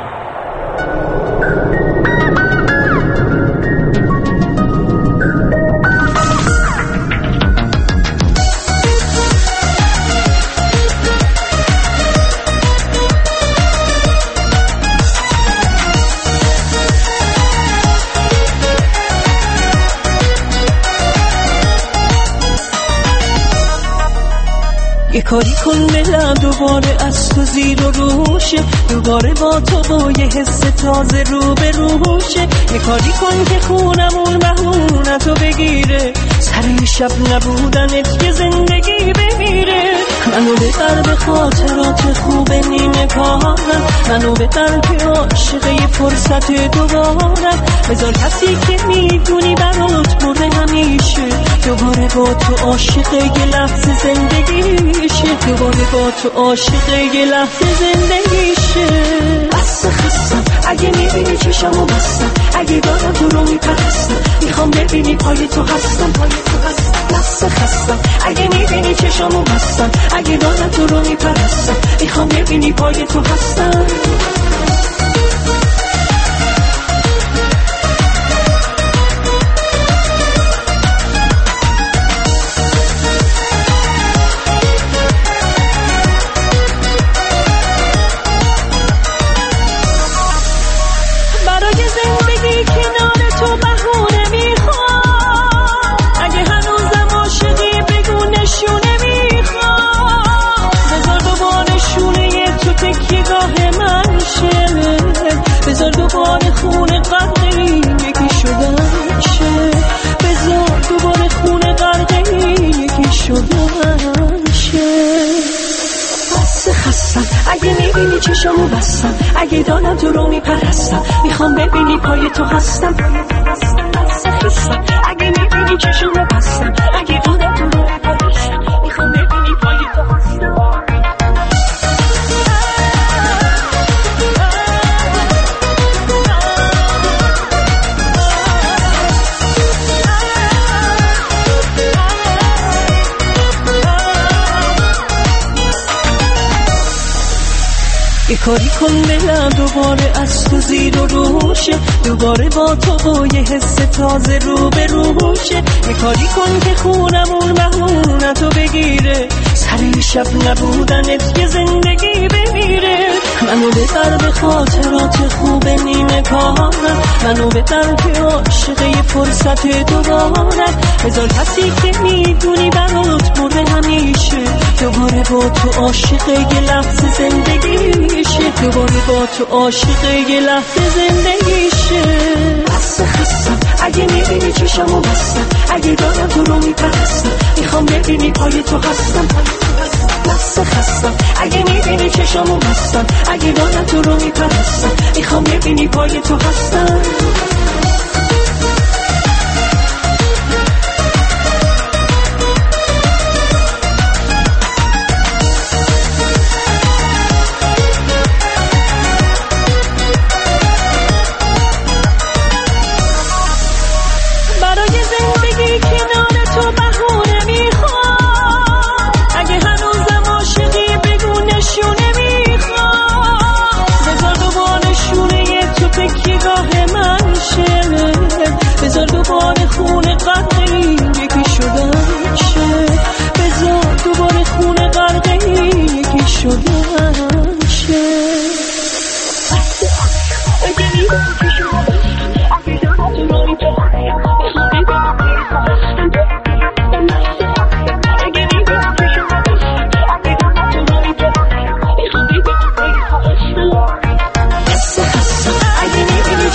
یه کاری کن دلم دوباره از تو زیر و روشه، دوباره با تو با یه حس تازه رو به روشه. یه کاری کن که خونمون مهونتو بگیره، سر شب نبودنت یه زندگی بمیره. منو ببر به خاطرات خوب نیمه کارم، منو ببر که عاشق یه فرصت دوبارم. بذار کسی که میدونی برات برده همیشه، دوباره با تو عاشق یه لحظه زندگیشه، دوباره با تو عاشق یه لحظه زندگیشه. بس خستم اگه میبینی چشمو بستم، اگه دارم تو رو میپرستم، میخوام ببینی پای تو هستم، پای تو هستم. بس خستم اگه میبینی چشمو بستم، اگه دارم تو رو میپرستم، میخوام ببینی پای تو هستم. بذار دوباره خونه غرقی یکی شدن شه، بذار دوباره خونه غرقی یکی شدن شه. بس خستم اگه میبینی چشمو بستم، اگه دارم تو رو میپرستم، میخوام ببینی پای تو هستم. بس خستم اگه میبینی چشمو بستم، اگه دارم تو رو میپرستم، میخوام ببینی پای تو هستم. یه کاری کن دلم دوباره از تو زیر و روشه، دوباره با تو با یه حس تازه رو به روشه. یه کاری کن که خونمون مهونتو بگیره، سر شب نبودنت یه زندگی بمیره. منو ببر به خاطرات خوب نیمه کارم، منو ببر که عاشق یه فرصت دوبارم. بذار کسی که میدونی برات برده همیشه، دوباره با تو عاشق یه لحظه زندگیشه، دوباره با تو عاشق یه لحظه زندگیشه. بس خستم اگه میبینی چشمو بستم، اگه دارم تو رو میپرستم، میخوام ببینی پای تو هستم. بس خستم اگه میبینی چشمو بستم، اگه دارم تو رو میپرستم، میخوام ببینی پای تو هستم. بذار دوباره خونه غرقی یکی شدن شه، بذار دوباره خونه غرقی یکی شدن شه. اگه میدونم که شما اگه دارم تو رو میپرستم، میخوام ببینم که هستم. اگه میدونم که شما اگه دارم تو رو میپرستم، میخوام ببینم که هستم. بس خستم اگه میدونی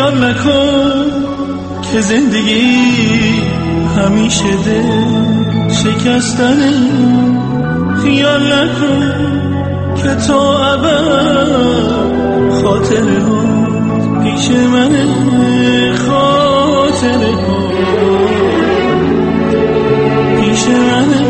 خیال نکن که زندگی همیشه دل شکستنه، خیال نکن که تا ابد خاطره ها پیش منه، خاطره ها پیش منه.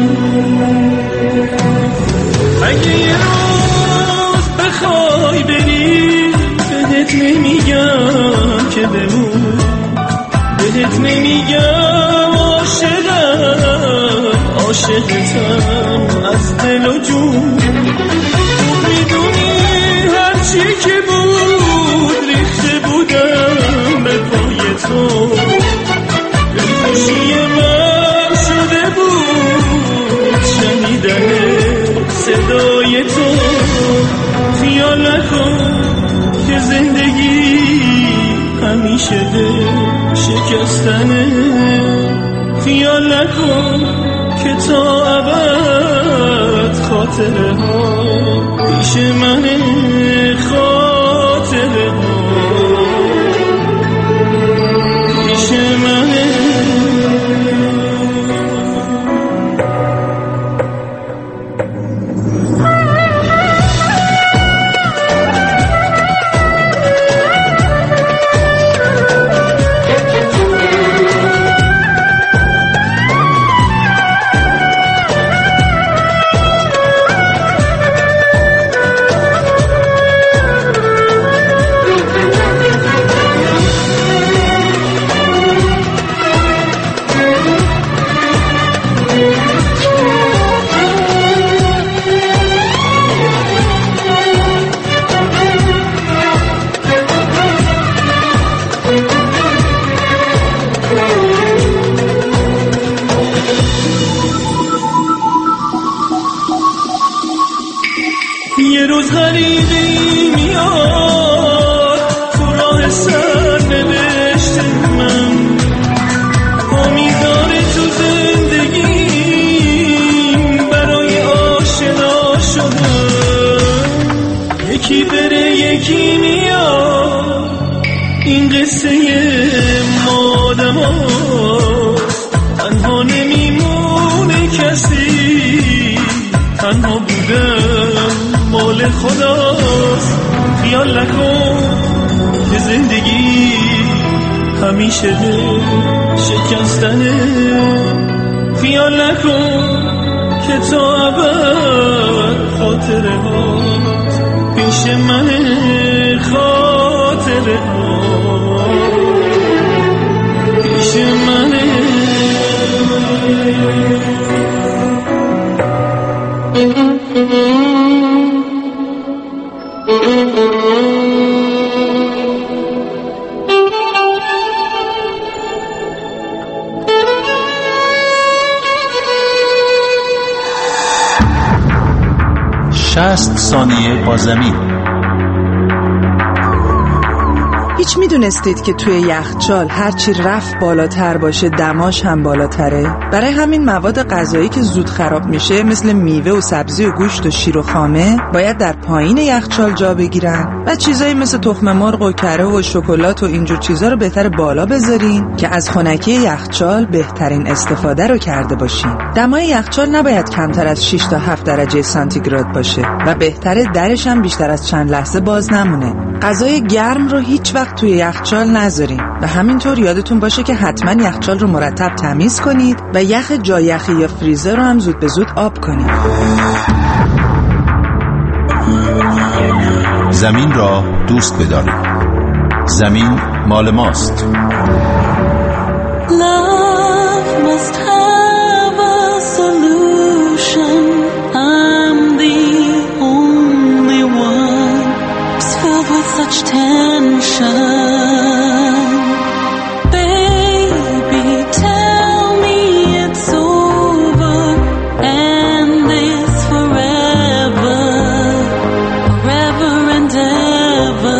اگه یه روز بخوای بری بهت نمیگم که بمون، بهت نمیگم عاشقم، عاشقتم از دل و جون. تو میدونی هرچی که بود ریخته بودم به پای تو، دلخوشی من شده بود شنیدن صدای تو. خیال نکن که زندگی همیشه دل شکستنه، خیال نکن که تا ابد خاطره ها پیش منه، خاطره ها پیش منه. یه روز غریبی میاد تو راه سر نوشته من، امیدواره تو زندگیم برای آشنا شدن. یکی بره یکی میاد، این قصه مادم هاست، تنها نمیمونه کسی، تنها بودم مال خداست. خیال نکن که زندگی همیشه دل شکستنه، خیال نکن که تا ابد خاطره ها پیش منه، خاطره ها پیش منه. شصت ثانیه با زمین. هیچ میدونستید که توی یخچال هرچی رفت بالاتر باشه دماش هم بالاتره؟ برای همین مواد غذایی که زود خراب میشه مثل میوه و سبزی و گوشت و شیر و خامه باید در پایین یخچال جا بگیرن و چیزایی مثل تخم مرغ و کره و شکلات و اینجور چیزا رو بهتر بالا بذارین که از خنکی یخچال بهترین استفاده رو کرده باشین. دمای یخچال نباید کمتر از شش تا هفت درجه سانتیگراد باشه و بهتره درش هم بیشتر از چند لحظه باز نمونه. غذای گرم رو هیچ وقت توی یخچال نذارین و همینطور یادتون باشه که حتما یخچال رو مرتب تمیز کنید و یخ جای یخی یا فریزر رو هم زود به زود آب کنید. زمین را دوست بدارید. زمین مال ماست. Love must have a solution. I'm the only one who's filled with such tension. Baby, tell me it's over and this forever, forever and ever.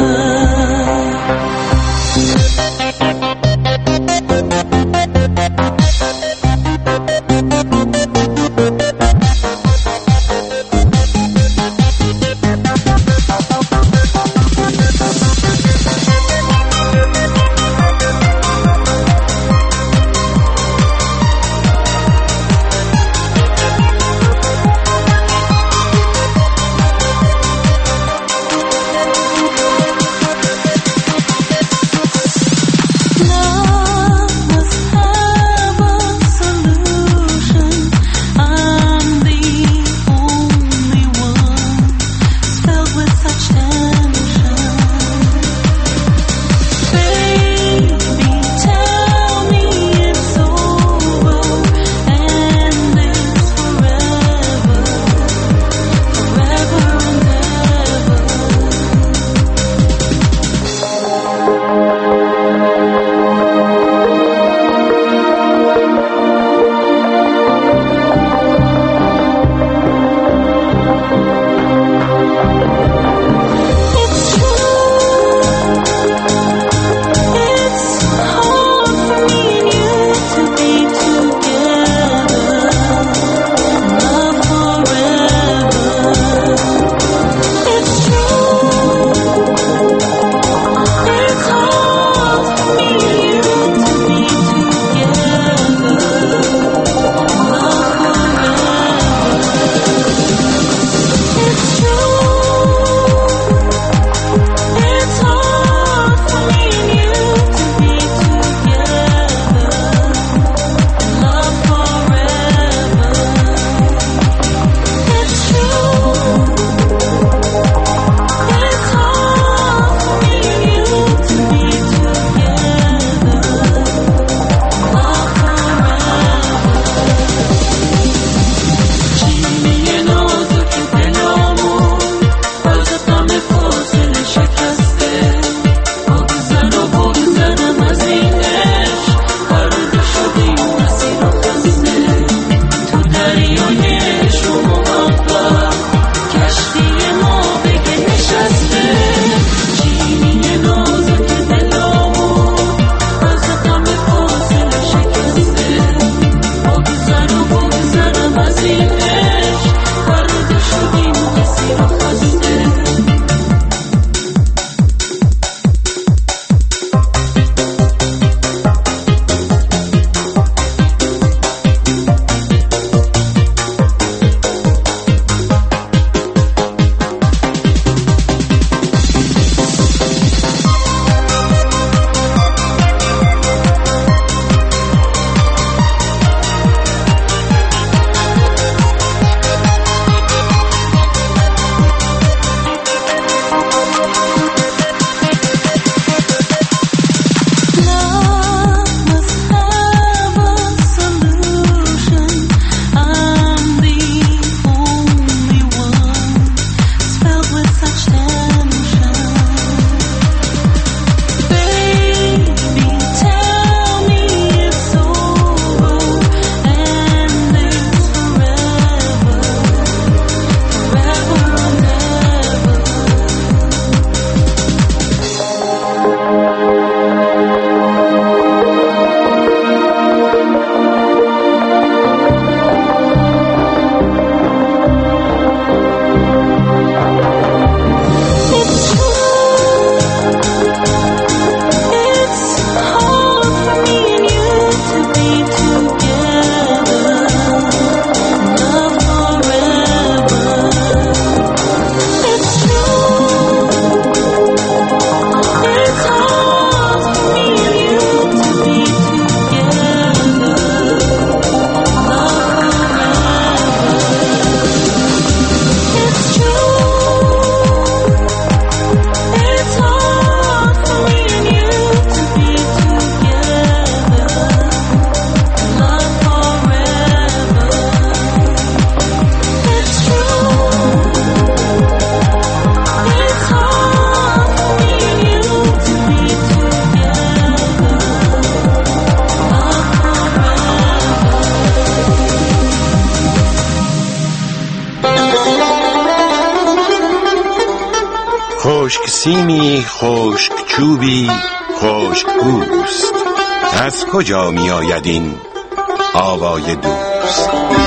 خشک سیمی، خشک چوبی، خشک پوست، از کجا می آید این آوای دوست؟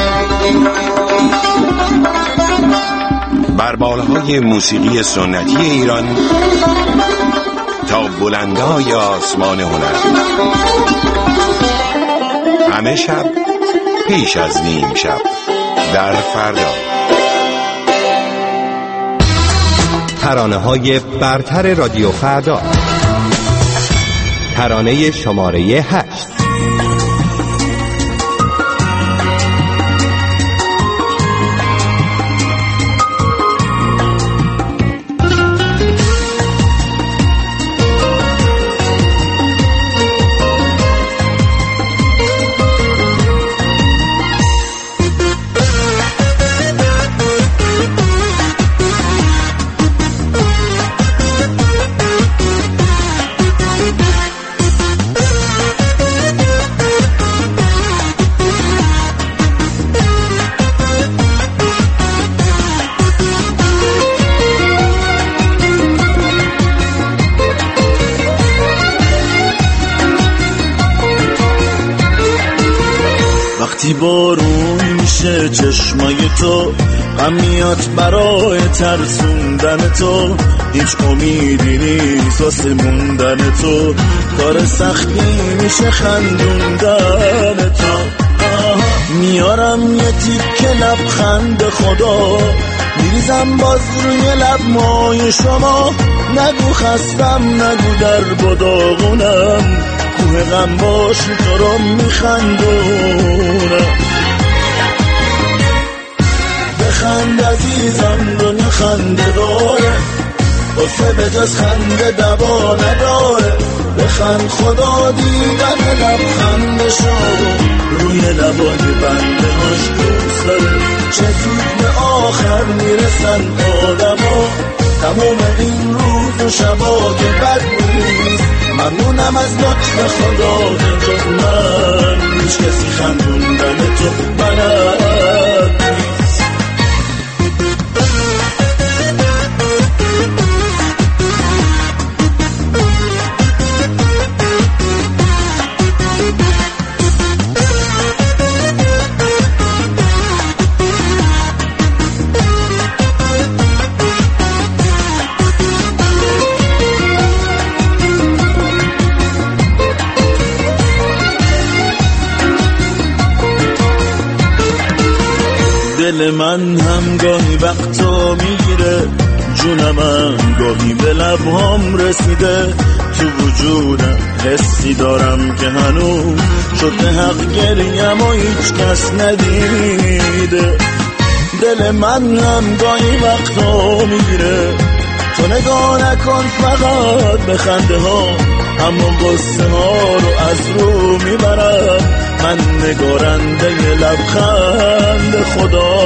بر بالهای موسیقی سنتی ایران تا بلندای آسمان هنر، همه شب پیش از نیم شب در فردا. ترانه های برتر رادیو فردا. ترانه شماره هشت. وقتی بارون میشه چشمای تو، غم میاد برای ترسوندن تو، هیچ امیدی نیست واسه موندن تو، کار سختی میشه خندوندن تو. میارم یه تیکه لبخند خدا، میریزم باز روی لب مای شما، نگو خستم نگو در بداغونم، کوه غم باش تو رو میخندونم. بخند عزیزم دنیا خنده داره، واسه به جز خنده دوا نداره. بخند خدا دیدن لبخندشو، روی لبای بنده هاش دوست داره. چه زود به آخر میرسن آدما، تمام این روز و شبا که بد نیست. ممنونم از لطف خدا که جز من هیچ کسی خندوندن تو بلد نیست. دل من هم گاهی وقتا میگیره، جونم هم گاهی به لبهام رسیده. تو وجودم حسی دارم که هنوز شده حق گریم و هیچ کس ندیده. دل من هم گاهی وقتا میگیره، تو نگاه نکن فقط به خنده ها، اما قصه ها رو از رو میبرم. من نگارنده لبخند خدا.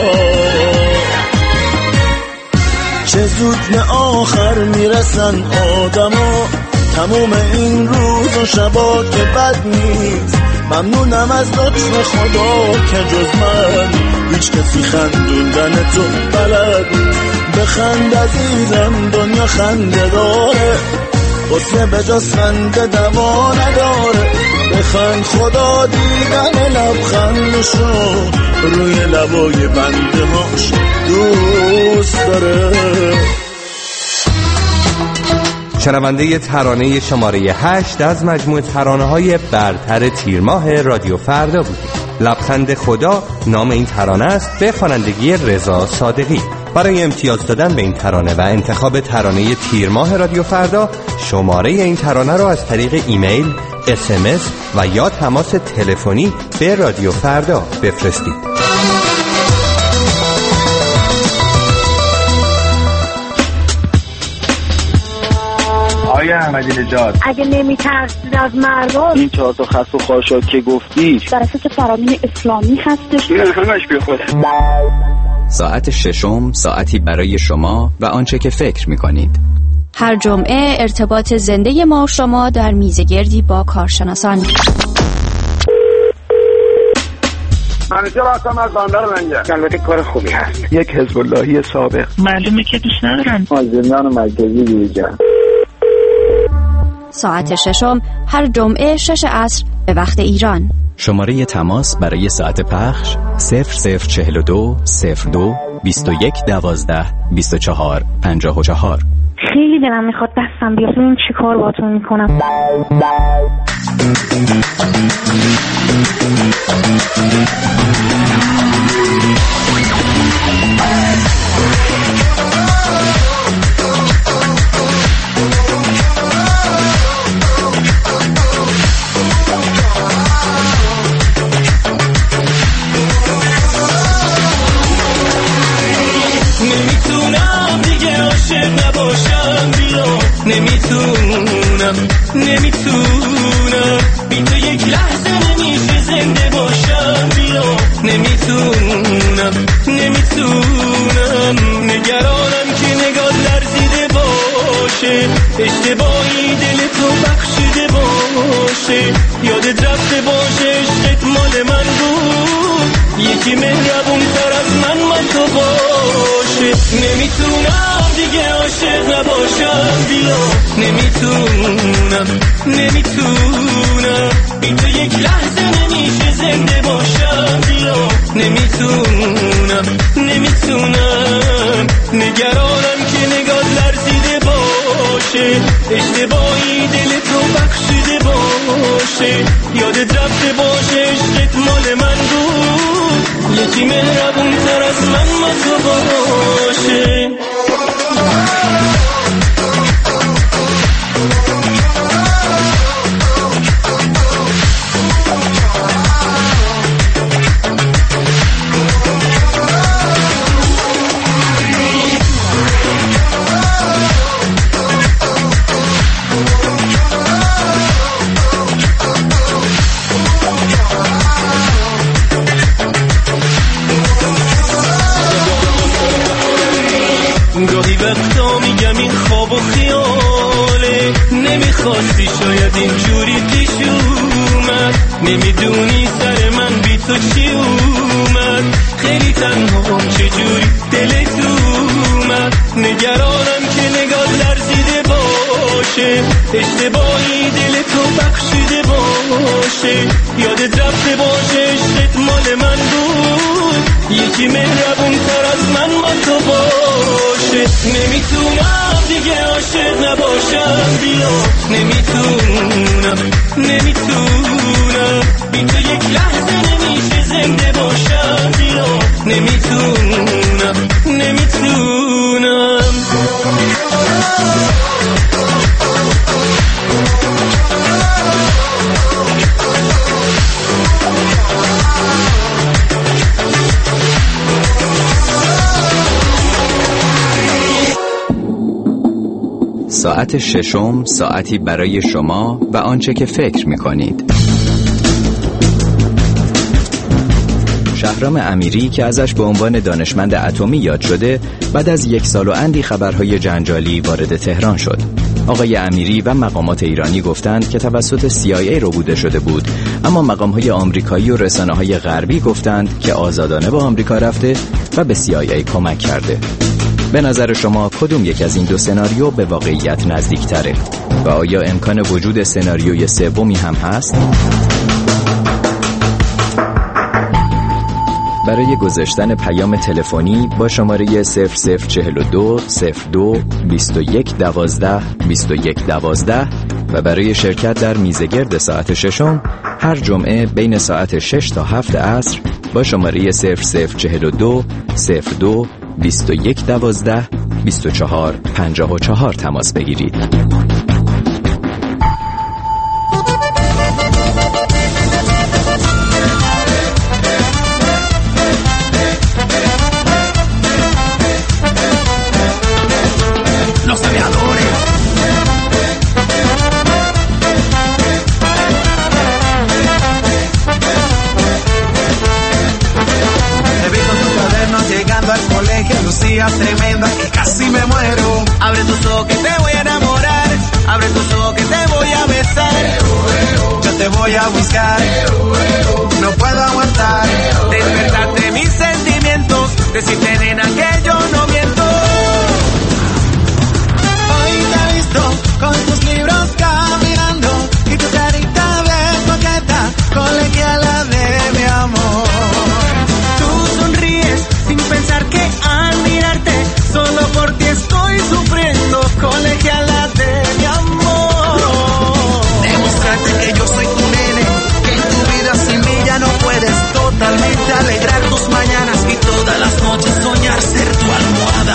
چه زود به آخر میرسن آدما، تموم این روز و شبا که بد نیست. ممنونم از لطف خدا که جز من هیچ کسی خندوندن تو بلد نیست. بخند عزیزم دنیا خنده داره، واسه به جز خنده دوا نداره. بخند خدا دیدن لبخندشو، روی لبای بنده هاش دوست داره. شنونده ترانه شماره هشت از مجموع ترانه های برتر تیر ماه رادیو فردا بود. لبخند خدا نام این ترانه است، به خوانندگی رضا صادقی. برای امتیاز دادن به این ترانه و انتخاب ترانه تیر ماه رادیو فردا، شماره این ترانه رو از طریق ایمیل، اس ام اس و یا تماس تلفنی به رادیو فردا بفرستید. آقای احمدی نژاد، اگه نمی‌ترسید از مردم، این چهار تا خس و خاشاک که گفتی در اساس فرامین اسلامی هستش؟ نه همش بی خود. ساعت ششم ساعتی برای شما و آنچه که فکر می‌کنید. هر جمعه ارتباط زنده ما و شما در میزگردی با کارشناسان. منیجر هستم از بندر منجر. البته کار خوبی هست. یک حزب اللهی سابق. معلومه که دوست ندارم. از زندان مرکزی بیرون. ساعت ششم هر جمعه شش عصر به وقت ایران. شماره تماس برای ساعت پخش صفر صفر چهل و دو صفر دو بیست و یک دوازده بیست و چهار پنجاه و چهار. خیلی دلم میخواد دستم بیاد ببینم چی کار باهاتون میکنم. نمیتونم دیگه عاشق نباشم بیا نمیتونم نمیتونم بی تو یک لحظه نمیشه زنده باشم بیا نمیتونم نمیتونم نگرانم که نگاه لرزیده باشه اشتباهی دل تو بخشیده باشه یادت رفته باشه عشقت مال من بود یکی مهربون تر از من من تو باشه نمیتونم دیگه عاشق نباشم بیا نمیتونم نمیتونم بی تو یک لحظه نمیشه زنده باشم بیا نمیتونم نمیتونم نگرانم که نگاه لرزیده باشه اشتباهی دل تو بخشیده باشه یادت رفته باشه عشقت مال من بود یکی مهربون تر از من ما تو باشه گاهی وقتا میگم این خواب و خیاله نمیخواستی شاید اینجوری پیش اومد نمیدونی سر من بی تو چی اومد خیلی تنها چجوری دلت اومد نگرانم که نگاه لرزیده باشه اشتباهی دل تو بخشیده باشه یادت رفته باشه عشقت مال من بود یکی مهربون تر از من ما تو باشه نمیتونم دیگه عاشق نباشم بیا نمیتونم نمیتونم بی تو یک لحظه نمیشه زنده باشم بیا نمیتونم نمیتونم ساعت ششم ساعتی برای شما و آنچه که فکر می‌کنید. شهرام امیری که ازش به عنوان دانشمند اتمی یاد شده بعد از یک سال و اندی خبرهای جنجالی وارد تهران شد. آقای امیری و مقامات ایرانی گفتند که توسط سی آی ای ربوده شده بود، اما مقام‌های آمریکایی و رسانه‌های غربی گفتند که آزادانه با آمریکا رفته و به سی آی ای کمک کرده. به نظر شما کدوم یک از این دو سناریو به واقعیت نزدیک تره؟ و آیا امکان وجود سناریوی سومی هم هست؟ برای گذاشتن پیام تلفنی با شماره صفر صفر چهل و دو صفر دو بیست و یک دوازده بیست و یک دوازده و برای شرکت در میزگرد ساعت ششم هر جمعه بین ساعت شش تا هفت عصر با شماره صفر صفر چهل و دو صفر دو بیست و یک دوازده بیست و چهار پنجاه و چهار تماس بگیرید. Tremenda que casi me muero. Abre tus ojos que te voy a enamorar. Abre tus ojos que te voy a besar. Yo te voy a buscar. No puedo aguantar. Te sentimientos, decirte nena que yo no miento. Hoy te he visto con tus libros caminando y tu carita de coqueta, colegiala de mi amor. Tú sonríes sin pensar que al mirarte solo por ti estoy sufriendo, colegiala de mi amor. Demostrarte que yo soy tu nene, que en tu vida sin mí ya no puedes, totalmente alegrar tus mañanas y todas las noches soñar ser tu almohada.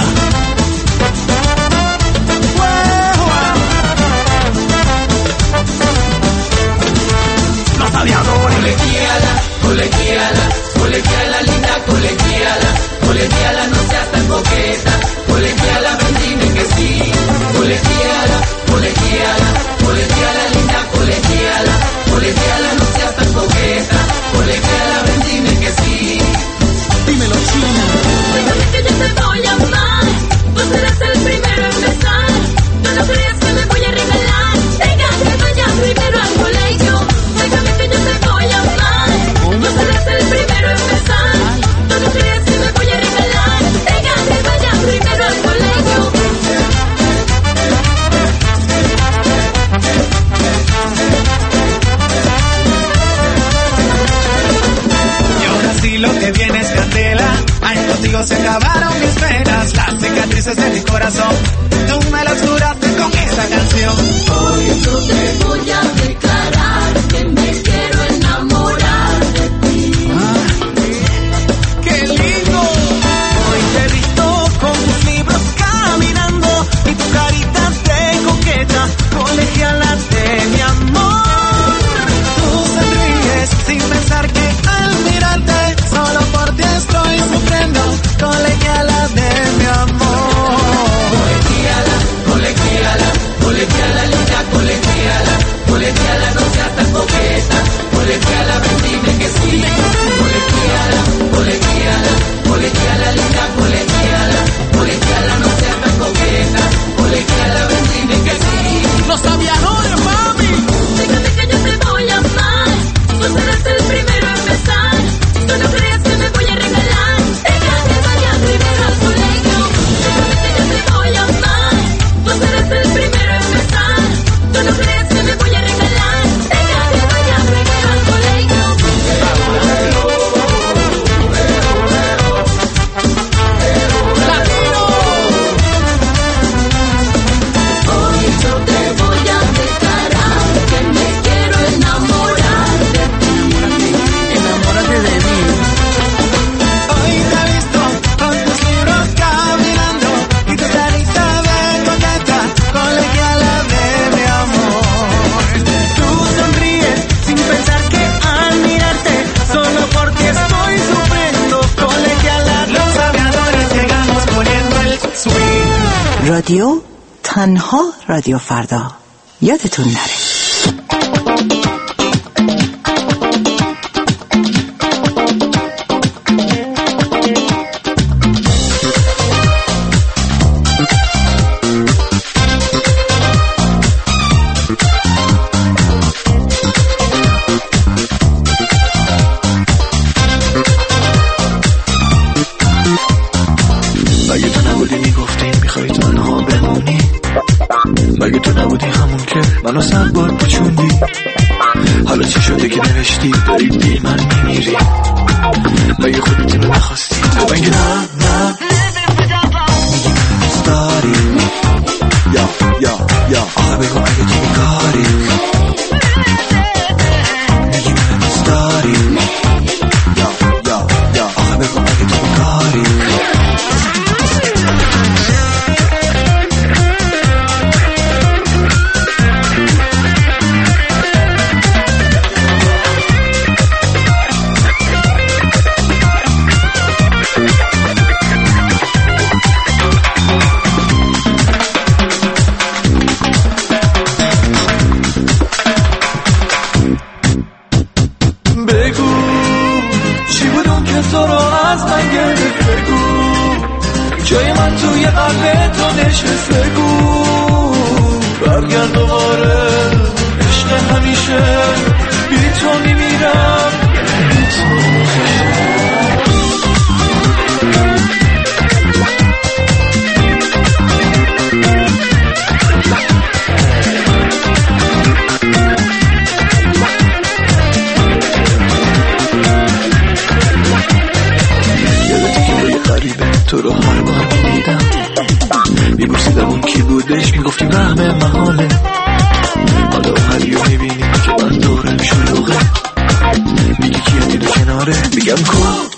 Los aviadores. Colegiala, colegiala, colegiala linda, colegiala, colegiala no seas tan coqueta, colegiala ven dime que sí, colegiala, colegiala, colegiala linda, colegiala, colegiala no seas tan coqueta, colegiala ven dime que sí. Dímelo China. Déjame que yo te voy a amar, tú serás el primero en empezar, tú no creas que me voy a regalar, venga que vaya primero al colegio, déjame que yo te voy a amar, tú serás el primero en empezar, tú no creas que me voy a regalar, venga que vaya primero al colegio. Y ahora sí lo que viene es candela, ay contigo se acabaron mis penas, las cicatrices de mi corazón, tú me las curaste con esta canción. Hoy yo te voy a declarar que me quiero enamorar de ti. Ah, ¡qué lindo! Hoy te he visto con tus libros caminando y tu carita de coqueta, colegiala de mi amor. Tú sonríes sin pensar que al mirarte solo por ti estoy sufriendo, colegiala de mi amor. Colegiala, colegiala, colegiala linda, colegiala, colegiala no seas tan coqueta, colegiala ven dime que sí, colegiala, colegiala, colegiala linda, colegiala, colegiala no seas tan coqueta, colegiala ven dime que sí. Los aviadores, mami. Déjame que yo te voy a amar, tú serás el primero a empezar, tú no creas que me voy a regalar, deja que vaya primero al colegio, déjame que yo te voy a amar, tú serás el primero a empezar, tú no creas que me voy a regalar, deja que vaya primero al colegio. Hoy yo te voy a declarar que me quiero enamorar de ti, enamórate de mí. Hoy te he visto con tus libros caminando y tu carita de coqueta, colegiala de mi amor. Tú sonríes sin pensar que al mirarte solo porque estoy sufriendo, colegiala. Los aviadores llegamos poniendo el swing. رادیو تنها رادیو فردا، یادتون نره. مگه تو نبودی میگفتی میخوای تنها بمونی، مگه تو نبودی همون که منو صد بار پوچوندی، حالا چی شده که نوشتی داری بی من میمیری، مگه خودت اینو نخواستی، مگه نه نه میگی من دوست داری، یا یا یا آخه بگو اگه تو بیکاری، میگی من دوست داری، یا یا یا آخه بگو اگه تو بیکاری. جای من توی قلب تو نشست، بگو برگرد دوباره عشق همیشه، بی تو میمیرم، بی تو میمیرم. میدیدم، میپرسیدم اون کی بودش، میگفتی وهم محاله. حالا اومدی و میبینی که من دورم شلوغه، میگی کیه دیدو کناره، میگم کن